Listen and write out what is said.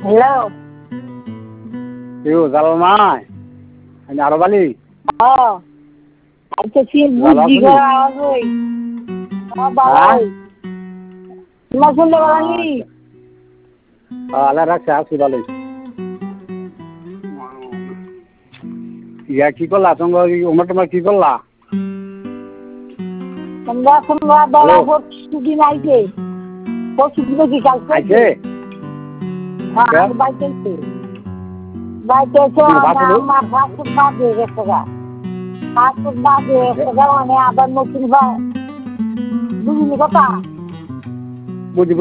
Hello. কেউ জালাল মাই আমি আরব আলী আচ্ছা ঠিক ভালো বুঝছি আছেন? গো আওয়াজ ওই হ্যাঁ বাবাই তোমার শুনতে পারি আল্লাহ রাখছে আছি ভালোই। ইয়া কি করলা তোমরা ওমর তোমার কি করলা? তোমরা তোমরা বেড়া পরশু দিন আইছে পরশু দিন কি কালকে আইছে হ্যাঁ আমি বাইতে এসে আমার ফাস্টফুড বাদ হয়ে গেছে গা ফাস্টফুড বাদ হয়ে গেছে গা মানে আবার নতুন বুঝিনি কথা বুঝি